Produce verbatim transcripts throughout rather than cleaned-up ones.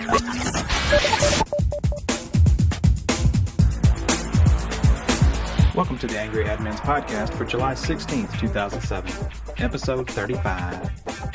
Welcome to the Angry Admins podcast for July sixteenth, two thousand seven, episode thirty-five.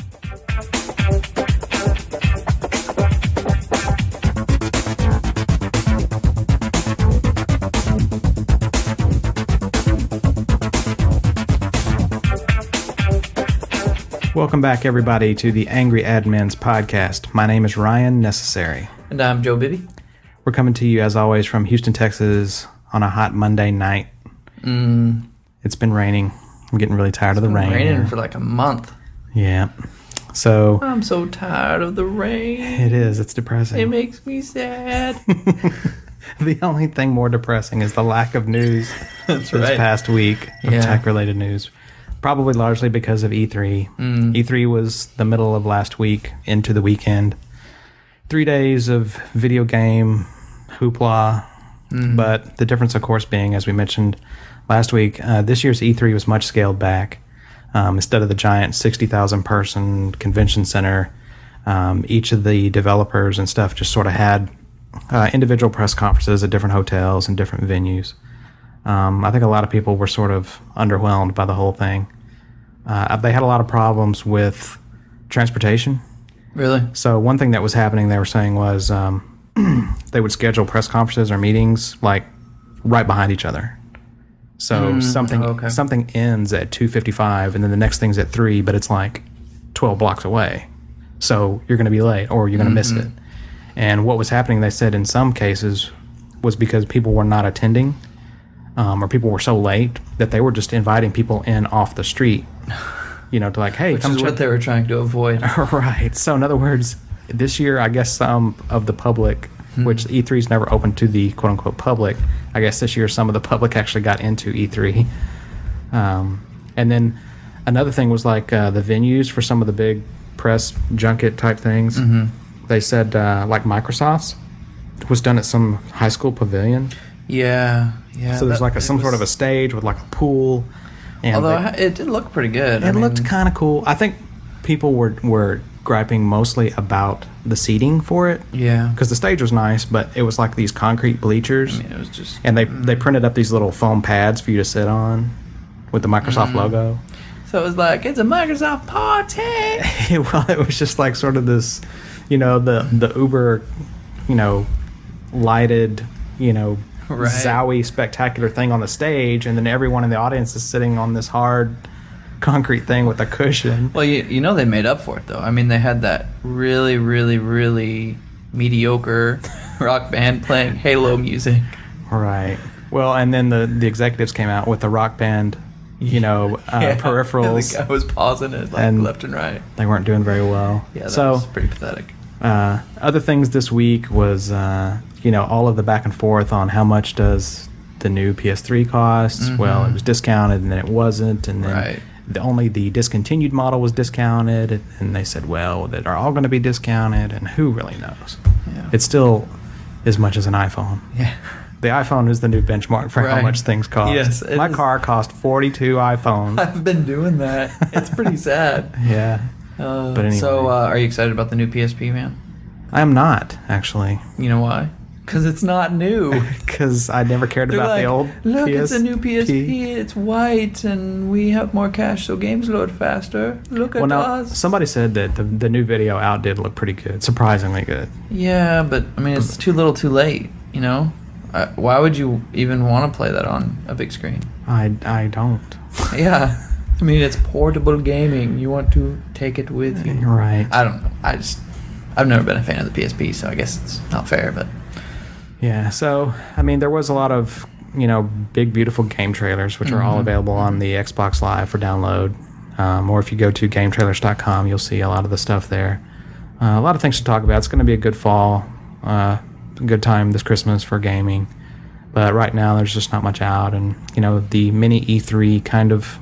Welcome back, everybody, to the Angry Admins podcast. My name is Ryan Necessary. And I'm Joe Bibby. We're coming to you, as always, from Houston, Texas, on a hot Monday night. Mm. It's been raining. I'm getting really tired It's of the been rain. raining here. for like a month. Yeah. So I'm so tired of the rain. it is. It's depressing. It makes me sad. The only thing more depressing is the lack of news That's this right. past week of Yeah. tech-related news. Probably largely because of E three. Mm. E three was the middle of last week into the weekend. Three days of video game hoopla. Mm. But the difference, of course, being, as we mentioned last week, uh, this year's E three was much scaled back. Um, instead of the giant sixty thousand person convention center, um, each of the developers and stuff just sort of had uh, individual press conferences at different hotels and different venues. Um, I think a lot of people were sort of underwhelmed by the whole thing. Uh, they had a lot of problems with transportation. Really? So one thing that was happening, they were saying, was um, they would schedule press conferences or meetings like right behind each other. So Mm, something oh, okay. something ends at two fifty-five, and then the next thing's at three, but it's like twelve blocks away. So you're going to be late, or you're going to Mm-hmm. miss it. And what was happening, they said, in some cases, was because people were not attending, um, or people were so late that they were just inviting people in off the street. You know, to like, hey, Which come is check. what they were trying to avoid. Right. So in other words, this year, I guess some of the public, Hmm. which E three's never opened to the quote unquote public, I guess this year some of the public actually got into E three. Um, and then another thing was like uh, the venues for some of the big press junket type things. Mm-hmm. They said uh, like Microsoft's was done at some high school pavilion. Yeah, yeah. so there's that- like a, it some sort was- of a stage with like a pool. And Although they- I- it did look pretty good. it I looked mean, kind of cool. I think people were were griping mostly about the seating for it, Yeah. because the stage was nice, but it was like these concrete bleachers, I mean, it was just. and they they printed up these little foam pads for you to sit on with the Microsoft Mm. logo. So it was like, it's a Microsoft party. Well, it was just like sort of this, you know, the the uber, you know, lighted, you know, Right. zowie spectacular thing on the stage, and then everyone in the audience is sitting on this hard concrete thing with a cushion. Well, you, you know they made up for it, though. I mean, they had that really, really, really mediocre rock band playing Halo music. Right. Well, and then the the executives came out with the Rock Band, you know, uh, Yeah, peripherals. The guy was pausing it like And- left and right. They weren't doing very well. Yeah, that so, was pretty pathetic. uh, other things this week was, uh, you know, all of the back and forth on how much does the new P S three cost. Mhm. Well, it was discounted, and then it wasn't, and then Right. the, only the discontinued model was discounted, and they said, well, that are all going to be discounted, and who really knows? Yeah. It's still as much as an iPhone. yeah. The iPhone is the new benchmark for how Right. much things cost. Yes, it My is. car cost forty-two iPhones. I've been doing that. It's pretty sad. Yeah. Uh, But anyway. So, uh, are you excited about the new P S P, man? I am not, actually, You know why? Because it's not new. because I never cared They're about like, the old look, P S it's a new P S P. It's white, and we have more cache, so games load faster. Look Well, at now, us. somebody said that the, the new video out did look pretty good, surprisingly good. Yeah, but I mean, it's too little, too late. You know, I, why would you even want to play that on a big screen? I, I don't. Yeah, I mean, it's portable gaming. You want to take it with you. You're right. I don't know. I just, I've never been a fan of the P S P, so I guess it's not fair. But Yeah, so, I mean, there was a lot of, you know, big, beautiful game trailers, which are all Mhm. available on the Xbox Live for download. Um, or if you go to game trailers dot com, you'll see a lot of the stuff there. Uh, a lot of things to talk about. It's going to be a good fall, uh, a good time this Christmas for gaming. But right now, there's just not much out. And, you know, the mini E three kind of,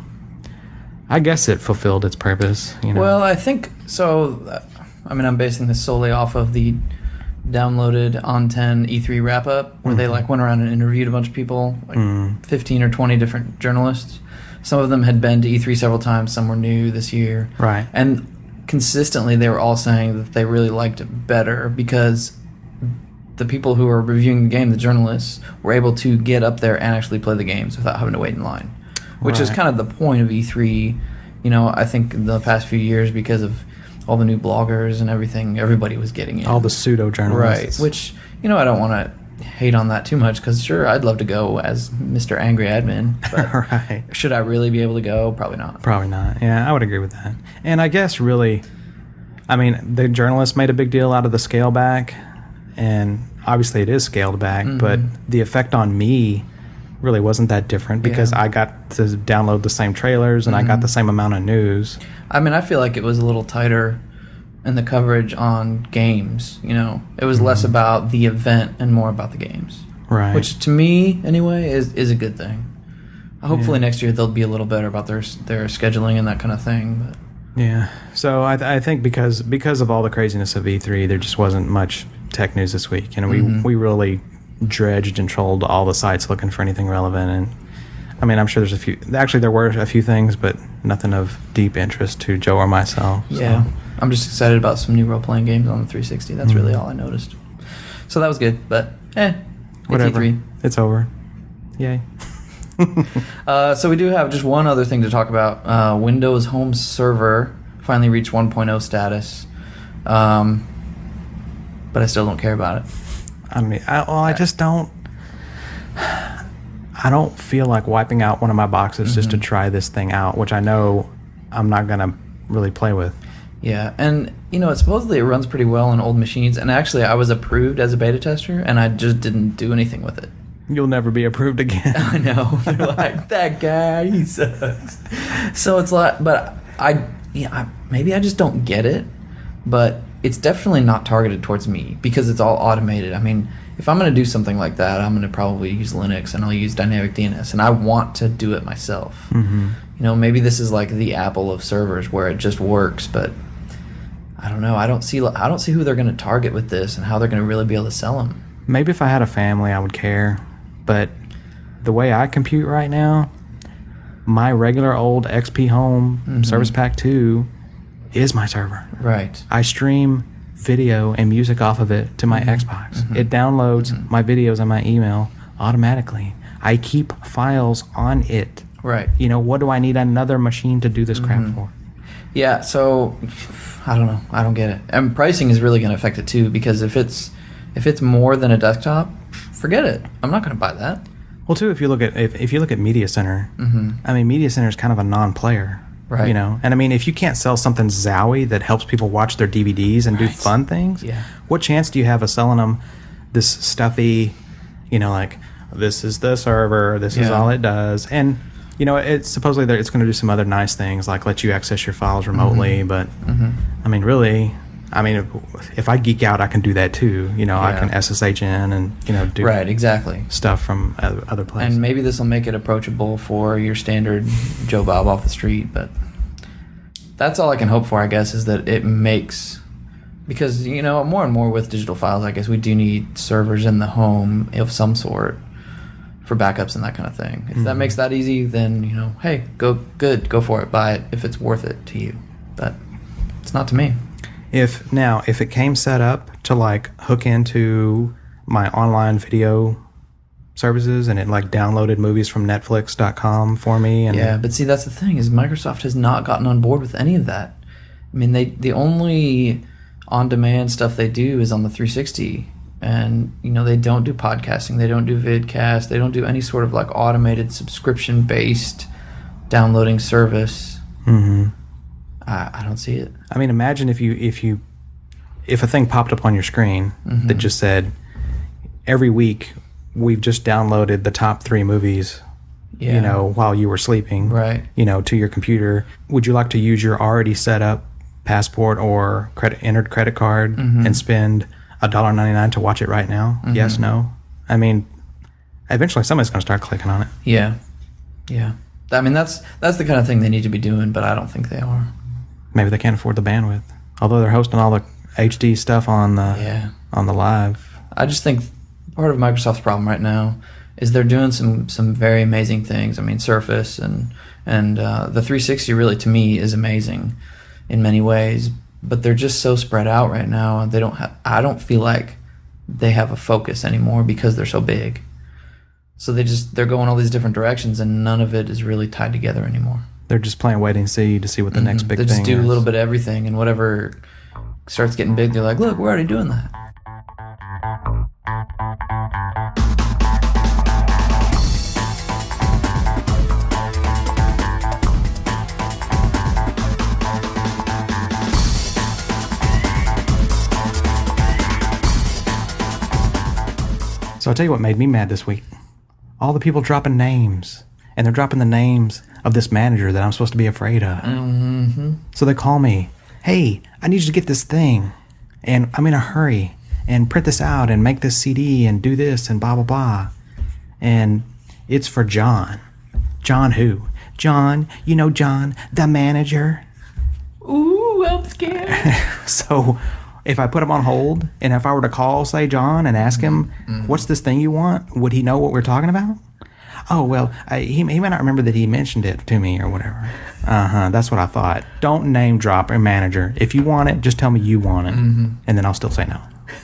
I guess it fulfilled its purpose, you know. well, I think so. uh, I mean, I'm basing this solely off of the downloaded on ten E three wrap up, where they Mhm. like went around and interviewed a bunch of people, like Mm. fifteen or twenty different journalists. Some of them had been to E three several times. Some were new this year, Right. and consistently they were all saying that they really liked it better because the people who were reviewing the game, the journalists, were able to get up there and actually play the games without having to wait in line, which Right. is kind of the point of E three. You know, I think in the past few years, because of all the new bloggers and everything, everybody was getting in. All the pseudo Right, journalists. which, you know, I don't want to hate on that too much because, sure, I'd love to go as Mister Angry Admin, but Right. should I really be able to go? Probably not. Probably not. Yeah, I would agree with that. And I guess really, I mean, the journalists made a big deal out of the scale back, and obviously it is scaled back, Mhm. but the effect on me really wasn't that different because Yeah. I got to download the same trailers and I got Mhm. the same amount of news. I mean, I feel like it was a little tighter in the coverage on games, you know. It was less about the event and more about the games. Right. Which, to me, anyway, is, is a good thing. Hopefully Yeah. next year they'll be a little better about their their scheduling and that kind of thing. But Yeah. So I, th- I think because because of all the craziness of E three, there just wasn't much tech news this week. You know, we Mhm. we really dredged and trolled all the sites looking for anything relevant. And I mean, I'm sure there's a few. Actually, there were a few things, but nothing of deep interest to Joe or myself. so. yeah, I'm just excited about some new role-playing games on the three sixty. That's Mhm. really all I noticed. So that was good, but eh, it's Whatever. E three. It's over. Yay. Uh, so we do have just one other thing to talk about. Uh, Windows Home Server finally reached one point oh status, um, but I still don't care about it. I mean, I, well, I just don't. I don't feel like wiping out one of my boxes just to Mhm. try this thing out, which I know I'm not gonna really play with. Yeah, and you know, it supposedly it runs pretty well on old machines. And actually, I was approved as a beta tester, and I just didn't do anything with it. You'll never be approved again. I know. They're like, that guy, he sucks. So it's like, but I, yeah, I, maybe I just don't get it. But it's definitely not targeted towards me because it's all automated. I mean, if I'm going to do something like that, I'm going to probably use Linux and I'll use Dynamic D N S, and I want to do it myself. Mm-hmm. You know, maybe this is like the Apple of servers where it just works, but I don't know. I don't see I don't see who they're going to target with this and how they're going to really be able to sell them. Maybe if I had a family, I would care. But the way I compute right now, my regular old X P Home Mhm. Service Pack two is my server. Right. I stream video and music off of it to my Mhm. Xbox. Mhm. It downloads Mhm. my videos and my email automatically. I keep files on it. Right. You know, what do I need another machine to do this crap Mhm. for? Yeah, so I don't know. I don't get it. And pricing is really going to affect it too because if it's if it's more than a desktop, forget it. I'm not going to buy that. Well, too, if you look at if, if you look at Media Center, Mhm. I mean, Media Center is kind of a non-player, Right. You know, and I mean, if you can't sell something Zowie that helps people watch their D V Ds and do Right. fun things, Yeah. what chance do you have of selling them this stuffy, you know, like this is the server, this is Yeah. all it does, and you know, it's supposedly that it's going to do some other nice things like let you access your files remotely, Mhm. but Mhm. I mean, really. I mean, if, if I geek out, I can do that too. You know, I Yeah. can S S H in and you know do Right, exactly. stuff from other, other places. And maybe this will make it approachable for your standard Joe Bob off the street, but that's all I can hope for, I guess, is that it makes because you know more and more with digital files, I guess we do need servers in the home of some sort for backups and that kind of thing. If that Mhm. makes that easy, then you know, hey, go good, go for it, buy it if it's worth it to you. But it's not to me. If now, if it came set up to like hook into my online video services and it like downloaded movies from Netflix dot com for me, and Yeah, but see, that's the thing is Microsoft has not gotten on board with any of that. I mean, they the only on-demand stuff they do is on the three sixty, and you know they don't do podcasting, they don't do vidcast, they don't do any sort of like automated subscription-based downloading service. hmm I, I don't see it. I mean, imagine if you if you if a thing popped up on your screen Mhm. that just said every week we've just downloaded the top three movies, Yeah. you know, while you were sleeping, Right. you know, to your computer. Would you like to use your already set up passport or credit entered credit card Mhm. and spend a dollar ninety nine to watch it right now? Mhm. Yes, no. I mean, eventually somebody's going to start clicking on it. Yeah, yeah. I mean, that's that's the kind of thing they need to be doing, but I don't think they are. Maybe they can't afford the bandwidth, although they're hosting all the H D stuff on the Yeah. on the live. I just think part of Microsoft's problem right now is they're doing some some very amazing things. I mean, Surface and and uh, the three sixty really to me is amazing in many ways, but they're just so spread out right now. They don't have, I don't feel like they have a focus anymore because they're so big. So they just, they're going all these different directions and none of it is really tied together anymore. They're just playing wait and see to see what the Mm-hmm. next big they thing just do is. a little bit of everything, and whatever starts getting big, they're like, look, we're already doing that. So I'll tell you what made me mad this week. All the people dropping names. And they're dropping the names of this manager that I'm supposed to be afraid of. Mm-hmm. So they call me, hey, I need you to get this thing. And I'm in a hurry. And print this out and make this C D and do this and blah, blah, blah. And it's for John. John who? John, you know John, the manager. Ooh, I'm scared. So if I put him on hold and if I were to call, say, John and ask him, mm-hmm. what's this thing you want? Would he know what we're talking about? Oh, well, I, he, he may not remember that he mentioned it to me or whatever. Uh-huh, that's what I thought. Don't name drop a manager. If you want it, just tell me you want it, mm-hmm. and then I'll still say no.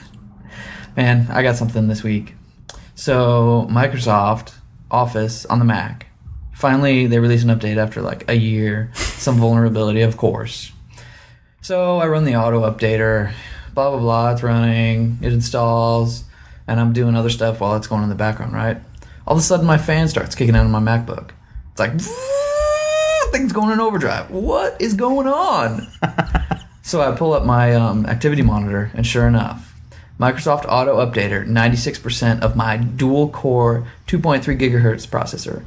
Man, I got something this week. So Microsoft Office on the Mac, finally they released an update after like a year, some vulnerability, of course. So I run the auto updater, blah, blah, blah, it's running, it installs, and I'm doing other stuff while it's going in the background, right? All of a sudden, my fan starts kicking out of my MacBook. It's like, things going in overdrive. What is going on? So I pull up my um, activity monitor, and sure enough, Microsoft Auto Updater, ninety-six percent of my dual-core two point three gigahertz processor.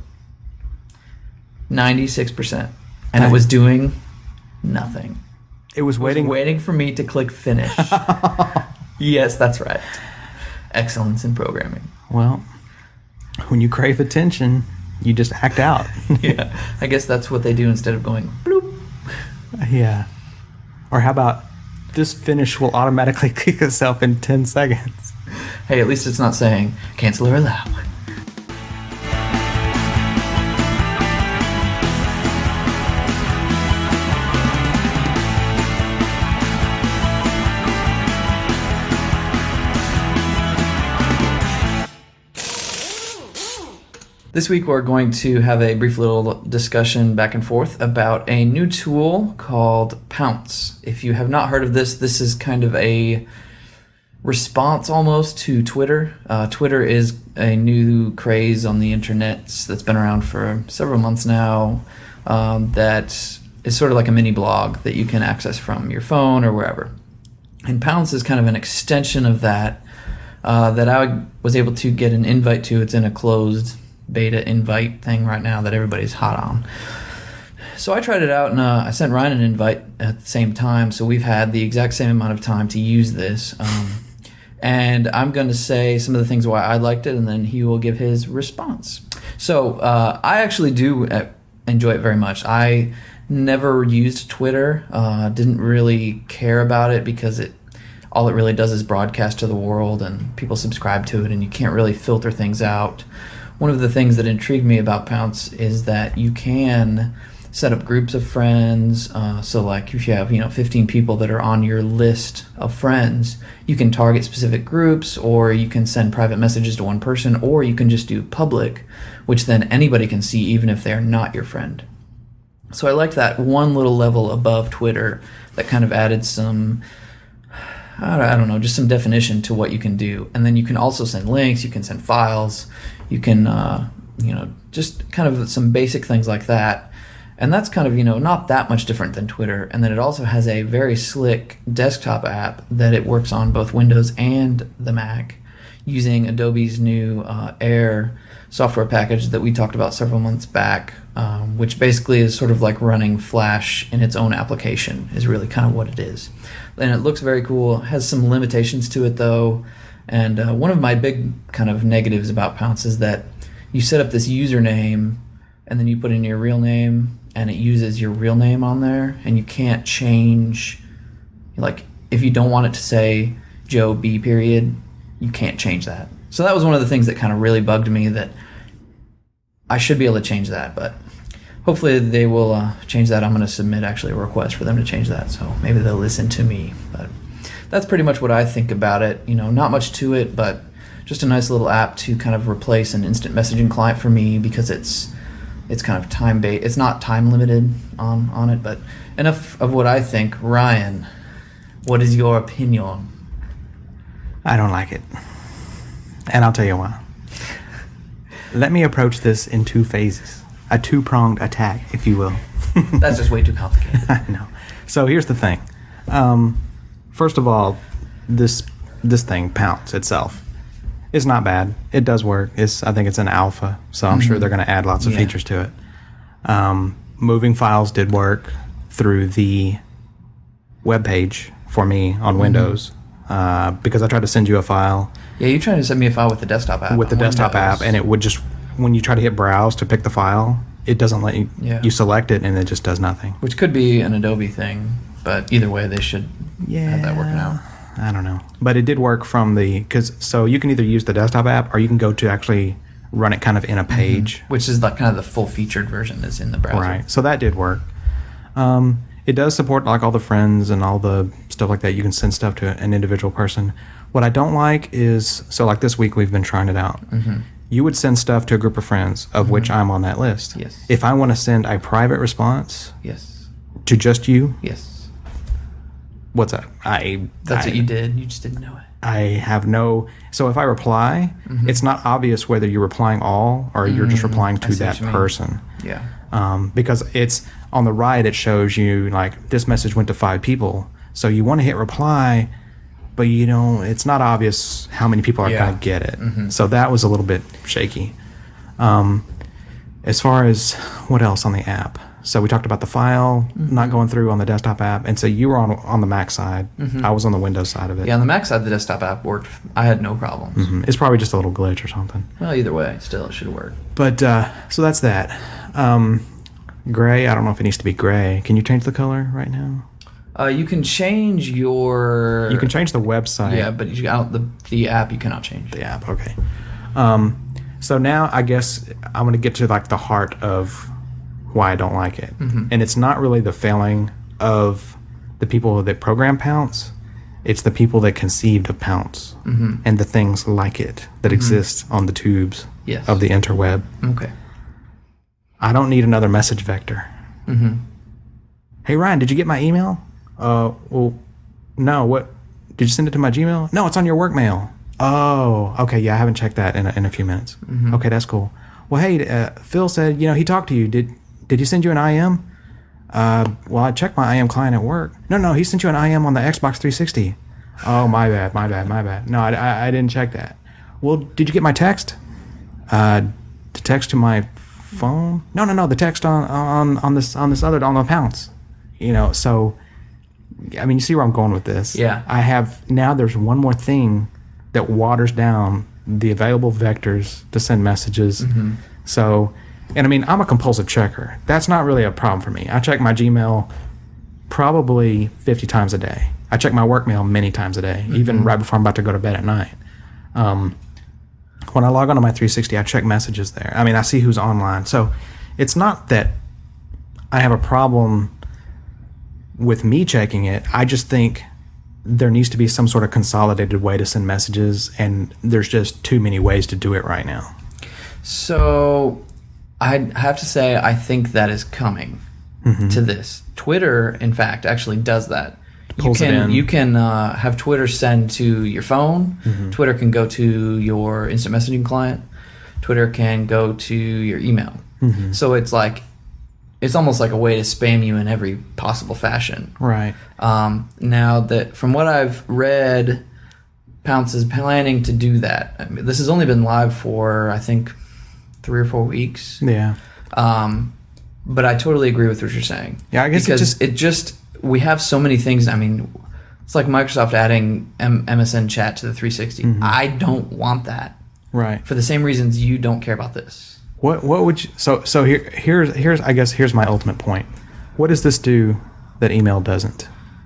ninety-six percent. And it was doing nothing. It was waiting. It was waiting for me to click finish. Yes, that's right. Excellence in programming. Well, when you crave attention, you just act out. Yeah, I guess that's what they do instead of going bloop. Yeah. Or how about this finish will automatically kick itself in ten seconds? Hey, at least it's not saying cancel or allow. This week we're going to have a brief little discussion back and forth about a new tool called Pownce. If you have not heard of this, this is kind of a response almost to Twitter. Uh, Twitter is a new craze on the internet that's been around for several months now, um, that is sort of like a mini blog that you can access from your phone or wherever. And Pownce is kind of an extension of that, uh, that I was able to get an invite to. It's in a closed beta invite thing right now that everybody's hot on. So I tried it out, and uh, I sent Ryan an invite at the same time, so we've had the exact same amount of time to use this. Um, and I'm going to say some of the things why I liked it, and then he will give his response. So uh, I actually do enjoy it very much. I never used Twitter, uh, didn't really care about it because it all it really does is broadcast to the world, and people subscribe to it, and you can't really filter things out. One of the things that intrigued me about Pownce is that you can set up groups of friends. Uh, so like if you have, you know, fifteen people that are on your list of friends, you can target specific groups, or you can send private messages to one person, or you can just do public, which then anybody can see even if they're not your friend. So I liked that one little level above Twitter that kind of added some, I don't know, just some definition to what you can do. And then you can also send links, you can send files, you can, uh, you know, just kind of some basic things like that. And that's kind of, you know, not that much different than Twitter. And then it also has a very slick desktop app that it works on both Windows and the Mac using Adobe's new uh, Air software package that we talked about several months back, um, which basically is sort of like running Flash in its own application is really kind of what it is. And it looks very cool. It has some limitations to it, though. And uh, one of my big kind of negatives about Pownce is that you set up this username and then you put in your real name and it uses your real name on there, and you can't change, like if you don't want it to say Joe B period, you can't change that. So that was one of the things that kind of really bugged me, that I should be able to change that, but hopefully they will uh, change that. I'm going to submit actually a request for them to change that, so maybe they'll listen to me. But that's pretty much what I think about it. You know, not much to it, but just a nice little app to kind of replace an instant messaging client for me, because it's it's kind of time based. It's not time limited on on it. But enough of what I think. Ryan, what is your opinion? I don't like it, and I'll tell you why. Let me approach this in two phases, a two-pronged attack, if you will. That's just way too complicated. I know. So here's the thing. Um, first of all, this this thing, Pounce itself, is not bad. It does work. It's I think it's an alpha, so I'm mm-hmm. sure they're going to add lots of yeah. features to it. Um, moving files did work through the web page for me on mm-hmm. Windows, uh, because I tried to send you a file. Yeah, you tried to send me a file with the desktop app. With the desktop Windows. app, and it would just, when you try to hit browse to pick the file, it doesn't let you, yeah. you select it, and it just does nothing. Which could be an Adobe thing, but either way, they should yeah, have that working out. I don't know. But it did work from the, because, so you can either use the desktop app, or you can go to actually run it kind of in a page. Mm-hmm. Which is like kind of the full featured version that's in the browser. Right, so that did work. Um, it does support like all the friends and all the stuff like that. You can send stuff to an individual person. What I don't like is, so like this week we've been trying it out. Mm-hmm. You would send stuff to a group of friends, of mm-hmm. which I'm on that list. Yes. If I want to send a private response yes. to just you, yes. what's that? I That's I, what you did. You just didn't know it. I have no, so if I reply, mm-hmm. it's not obvious whether you're replying all or mm-hmm. you're just replying to that person. Yeah. Um, because it's on the right, it shows you like this message went to five people. So you want to hit reply, but you know, it's not obvious how many people are yeah. going to get it. Mm-hmm. So that was a little bit shaky. Um, as far as what else on the app? So we talked about the file mm-hmm. not going through on the desktop app. And so you were on on the Mac side. Mm-hmm. I was on the Windows side of it. Yeah, on the Mac side, the desktop app worked. I had no problems. Mm-hmm. It's probably just a little glitch or something. Well, either way, still, it should work. But, uh, so that's that. Um, gray, I don't know if it needs to be gray. Can you change the color right now? Uh, you can change your... You can change the website. Yeah, but you, out the the app you cannot change. The app, okay. Um, so now I guess I'm going to get to like the heart of why I don't like it. Mm-hmm. And it's not really the failing of the people that program Pounce. It's the people that conceived of Pounce mm-hmm. and the things like it that mm-hmm. exist on the tubes yes. of the interweb. Okay. I don't need another message vector. Mm-hmm. Hey, Ryan, did you get my email? Uh, well, no. What? Did you send it to my Gmail? No, it's on your work mail. Oh, okay. Yeah, I haven't checked that in a, in a few minutes. Mm-hmm. Okay, that's cool. Well, hey, uh, Phil said, you know, he talked to you. Did Did he send you an I M? Uh, well, I checked my I M client at work. No, no, he sent you an I M on the Xbox three sixty. Oh, my bad, my bad, my bad. No, I, I, I didn't check that. Well, did you get my text? Uh, the text to my phone? No, no, no, the text on on on this on this other on the Pounce. You know, so I mean, you see where I'm going with this. Yeah. I have now. There's one more thing that waters down the available vectors to send messages. Mm-hmm. So. And I mean, I'm a compulsive checker. That's not really a problem for me. I check my Gmail probably fifty times a day. I check my work mail many times a day, mm-hmm. even right before I'm about to go to bed at night. Um, when I log onto my three sixty, I check messages there. I mean, I see who's online. So it's not that I have a problem with me checking it. I just think there needs to be some sort of consolidated way to send messages, and there's just too many ways to do it right now. So I have to say, I think that is coming mm-hmm. to this. Twitter, in fact, actually does that. Pulls you can it in. you can uh, have Twitter send to your phone. Mm-hmm. Twitter can go to your instant messaging client. Twitter can go to your email. Mm-hmm. So it's like it's almost like a way to spam you in every possible fashion. Right. Um, now that from what I've read, Pounce is planning to do that. I mean, this has only been live for I think. three or four weeks. Yeah. Um, but I totally agree with what you're saying. Yeah, I guess because it just, it just we have so many things. I mean, it's like Microsoft adding M- MSN Chat to the three sixty. Mm-hmm. I don't want that. Right. For the same reasons you don't care about this. What what would you, so so here here's here's I guess here's my ultimate point. What does this do that email doesn't?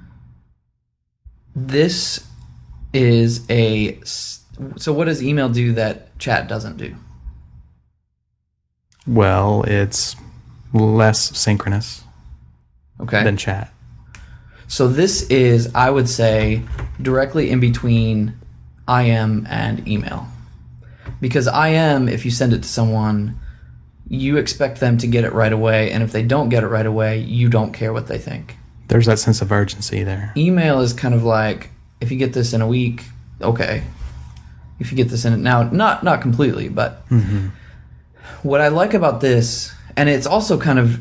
This is a so what does email do that chat doesn't do? Well, it's less synchronous Okay. than chat. So this is, I would say, directly in between I M and email. Because I M, if you send it to someone, you expect them to get it right away, and if they don't get it right away, you don't care what they think. There's that sense of urgency there. Email is kind of like, if you get this in a week, okay. If you get this in now, not not completely, but Mm-hmm. what I like about this, and it's also kind of,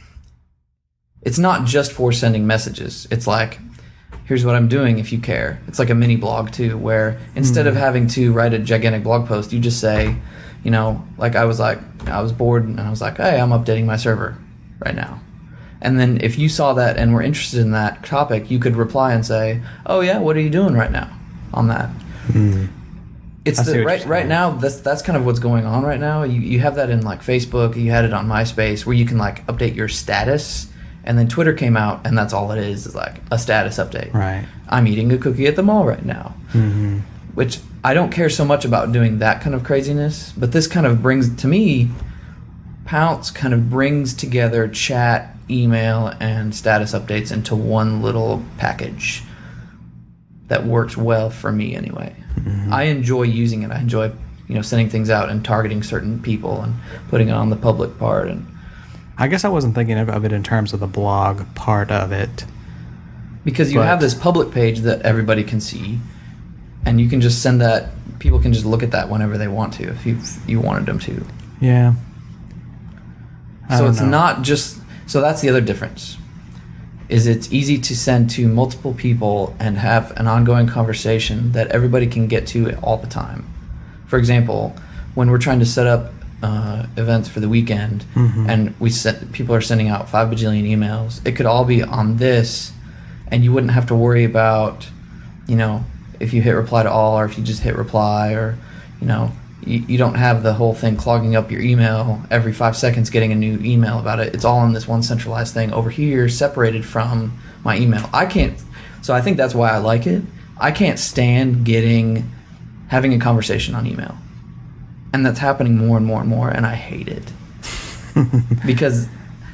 it's not just for sending messages. It's like, here's what I'm doing if you care. It's like a mini blog too, where instead Mm. of having to write a gigantic blog post, you just say, you know, like I was like, I was bored and I was like, hey, I'm updating my server right now. And then if you saw that and were interested in that topic, you could reply and say, oh yeah, what are you doing right now on that? Mm. It's I see the, what right you're right saying. now. That's that's kind of what's going on right now. You you have that in like Facebook. You had it on MySpace where you can like update your status, and then Twitter came out, and that's all it is is like a status update. Right. I'm eating a cookie at the mall right now, Mm-hmm. which I don't care so much about doing that kind of craziness. But this kind of brings to me, Pounce kind of brings together chat, email, and status updates into one little package that works well for me anyway. Mm-hmm. I enjoy using it. I enjoy, you know, sending things out and targeting certain people and putting it on the public part. And I guess I wasn't thinking of it in terms of the blog part of it. because you But- have this public page that everybody can see, and you can just send that. People can just look at that whenever they want to, if you if you wanted them to. Yeah. I So don't it's know. not just. So that's the other difference. Is it's easy to send to multiple people and have an ongoing conversation that everybody can get to all the time. For example, when we're trying to set up uh, events for the weekend, Mhm. and we set, people are sending out five bajillion emails, it could all be on this, and you wouldn't have to worry about, you know, if you hit reply to all or if you just hit reply, or, you know, you, you don't have the whole thing clogging up your email every five seconds getting a new email about it. It's all in this one centralized thing over here, separated from my email. I can't, so I think that's why I like it. I can't stand getting, having a conversation on email. And that's happening more and more and more, and I hate it. Because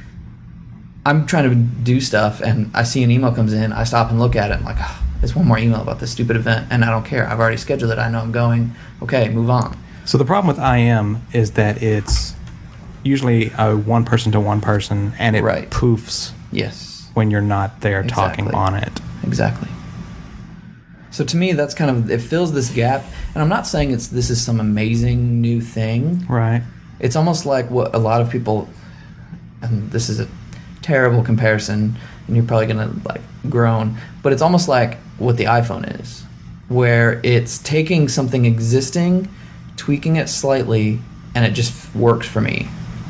I'm trying to do stuff, and I see an email comes in, I stop and look at it, I'm like, oh, there's one more email about this stupid event, and I don't care. I've already scheduled it. I know I'm going. Okay, move on. So the problem with I M is that it's usually a one person to one person, and it Right. poofs Yes, when you're not there talking Exactly. on it. exactly. So to me, that's kind of, it fills this gap, and I'm not saying it's this is some amazing new thing. Right. It's almost like what a lot of people, and this is a terrible comparison, and you're probably gonna like groan, but it's almost like what the iPhone is, where it's taking something existing, tweaking it slightly, and it just works for me.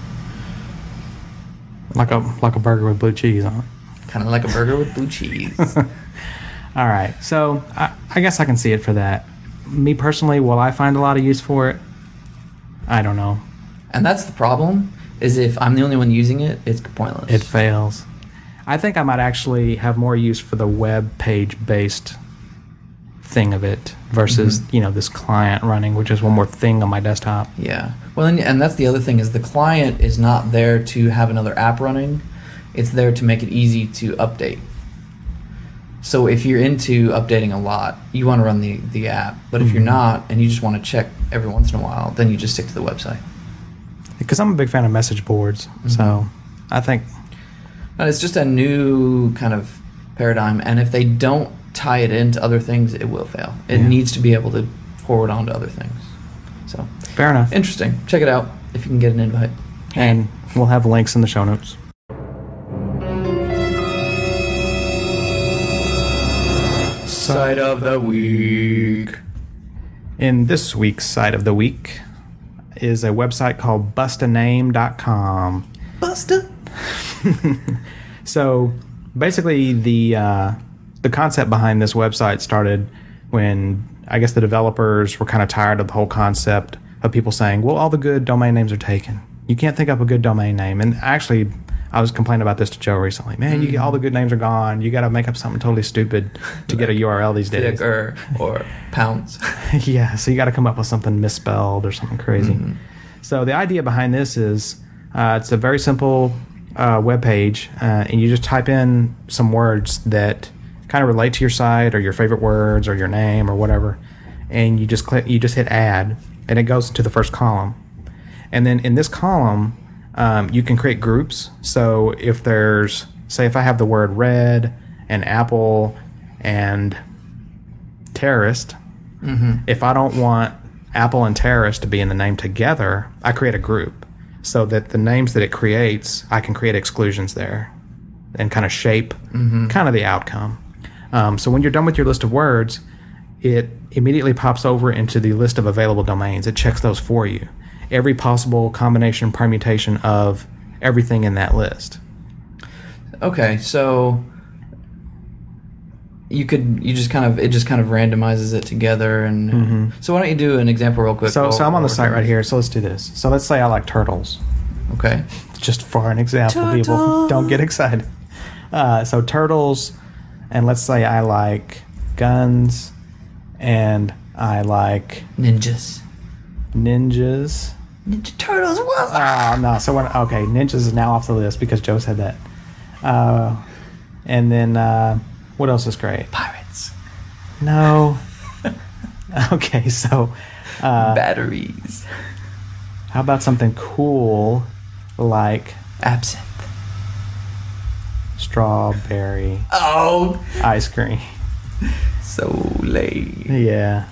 Like a like a burger with blue cheese on it. Kind of like a burger with blue cheese. All right. So I, I guess I can see it for that. Me personally, will I find a lot of use for it? I don't know. And that's the problem, is if I'm the only one using it, it's pointless. It fails. I think I might actually have more use for the web page based thing of it versus, Mm-hmm. you know, this client running, which is one more thing on my desktop. Yeah. Well, and, and that's the other thing, is the client is not there to have another app running. It's there to make it easy to update. So if you're into updating a lot, you want to run the, the app. But if you're Mhm. not, and you just want to check every once in a while, then you just stick to the website. Because I'm a big fan of message boards. Mm-hmm. So I think, And it's just a new kind of paradigm. And if they don't tie it into other things, it will fail. It Yeah. needs to be able to forward on to other things. So fair enough. interesting. Check it out if you can get an invite. And we'll have links in the show notes. Side of the week. In this week's site of the week is a website called bust a name dot com. Buster. So basically, the uh, the concept behind this website started when I guess the developers were kind of tired of the whole concept of people saying, "Well, all the good domain names are taken. You can't think up a good domain name." And actually, I was complaining about this to Joe recently. Man, you get all the good names are gone. You got to make up something totally stupid to get a U R L these days. Thicker or pounds. Yeah, so you got to come up with something misspelled or something crazy. Mhm. So the idea behind this is uh, it's a very simple uh, web page, uh, and you just type in some words that kind of relate to your site or your favorite words or your name or whatever, and you just click, you just hit add, and it goes into the first column. And then in this column, um, you can create groups. So if there's, say, if I have the word red and apple and terrorist, Mm-hmm. if I don't want apple and terrorist to be in the name together, I create a group so that the names that it creates, I can create exclusions there and kind of shape Mm-hmm. kind of the outcome. Um, so when you're done with your list of words, it immediately pops over into the list of available domains. It checks those for you. Every possible combination, permutation of everything in that list. Okay, so you could you just kind of it just kind of randomizes it together, and Mhm. so why don't you do an example real quick? So, while- so I'm on the while site we're right doing here. So let's do this. So let's say I like turtles. this? Okay. Just for an example, people Turtles. don't get excited. Uh, so turtles, and let's say I like guns, and I like Ninjas. ninjas. Ninja Turtles. Whoa. Oh no! So when, okay, ninjas is now off the list because Joe said that. Uh, and then uh, what else is great? Pirates. No. Okay, so uh, Batteries. how about something cool like Absinthe. strawberry Oh, ice cream? so late. Yeah.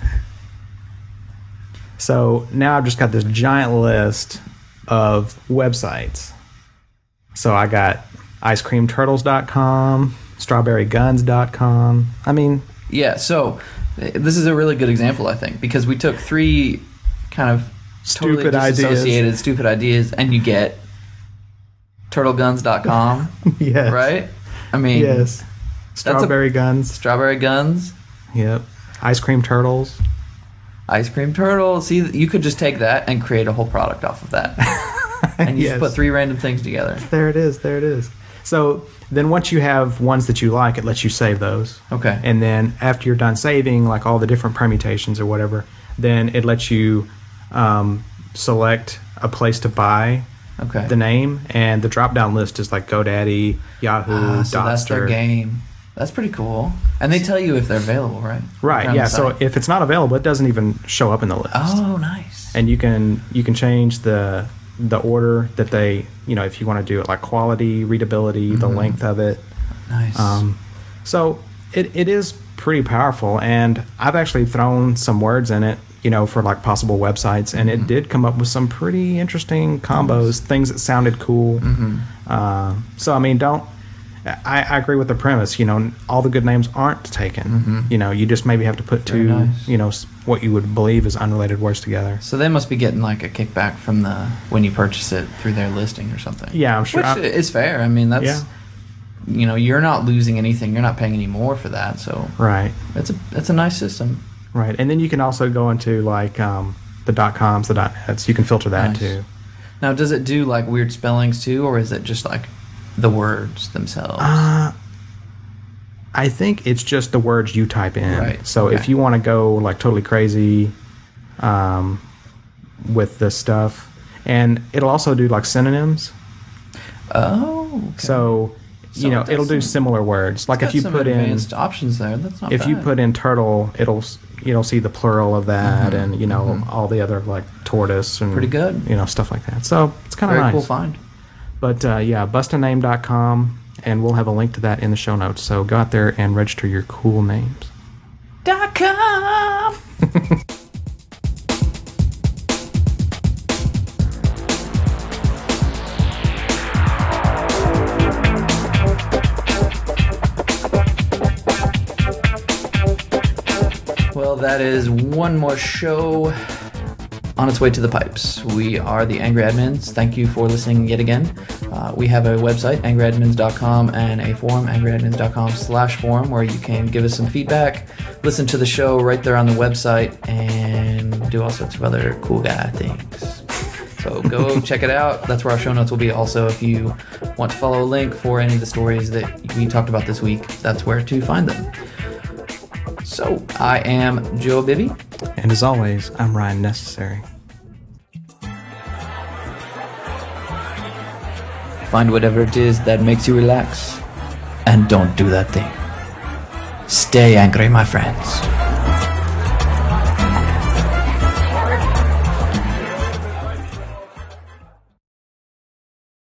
So now I've just got this giant list of websites. So I got ice cream turtles dot com, strawberry guns dot com. I mean, Yeah, so uh, this is a really good example, I think, because we took three kind of totally Stupid ideas. disassociated stupid ideas, and you get turtle guns dot com, yes. right? I mean, Yes. Strawberry guns. strawberry guns, Yep. Ice cream turtles. ice cream turtle. See, you could just take that and create a whole product off of that, and you Yes. just put three random things together. There it is. There it is. So then once you have ones that you like, it lets you save those. Okay. And then after you're done saving, like all the different permutations or whatever, then it lets you um, select a place to buy Okay. the name, and the drop down list is like GoDaddy, Yahoo, Ah, so that's their Dotster. game. That's pretty cool. And they tell you if they're available, right? Right. Around Yeah. the So site. if it's not available, it doesn't even show up in the list. Oh, nice. And you can you can change the the order that they, you know, if you want to do it like quality, readability, the Mhm. length of it. Nice. Um, so it, it is pretty powerful, and I've actually thrown some words in it, you know, for like possible websites, and Mhm. it did come up with some pretty interesting combos, things that sounded cool. Mhm. Uh, so I mean, don't. I, I agree with the premise. You know, all the good names aren't taken. Mhm. You know, you just maybe have to put Very two, nice. you know, s- what you would believe is unrelated words together. So they must be getting like a kickback from the when you purchase it through their listing or something. Yeah, I'm sure. Which I- is fair. I mean, that's Yeah. you know, you're not losing anything. You're not paying any more for that. So Right. that's a that's a nice system. Right. And then you can also go into like um, the dot coms, the dot nets. You can filter that Nice. too. Now, does it do like weird spellings too, or is it just like the words themselves? Uh, I think it's just the words you type in. Right, So okay. if you want to go like totally crazy um, with this stuff, and it'll also do like synonyms. oh, okay. So, So you know, it does it'll do some- similar words. Like It's if got you some put in, advanced options there, that's not if bad. you put in turtle, it'll s- you'll see the plural of that, Mhm, and you know mhm. all the other like tortoise and Pretty good. you know, stuff like that. So it's kind of very nice. cool find. But uh, yeah, bust a name dot com, and we'll have a link to that in the show notes. So go out there and register your cool names. Dot com. Well, that is one more show on its way to the pipes. We are the Angry Admins. Thank you for listening yet again. Uh, we have a website, angry admins dot com, and a forum, angry admins dot com slash forum, where you can give us some feedback, listen to the show right there on the website, and do all sorts of other cool guy things. So go check it out. That's where our show notes will be. Also, if you want to follow a link for any of the stories that we talked about this week, that's where to find them. So, I am Joe Bibby. And as always, I'm Ryan Necessary. Find whatever it is that makes you relax. And don't do that thing. Stay angry, my friends.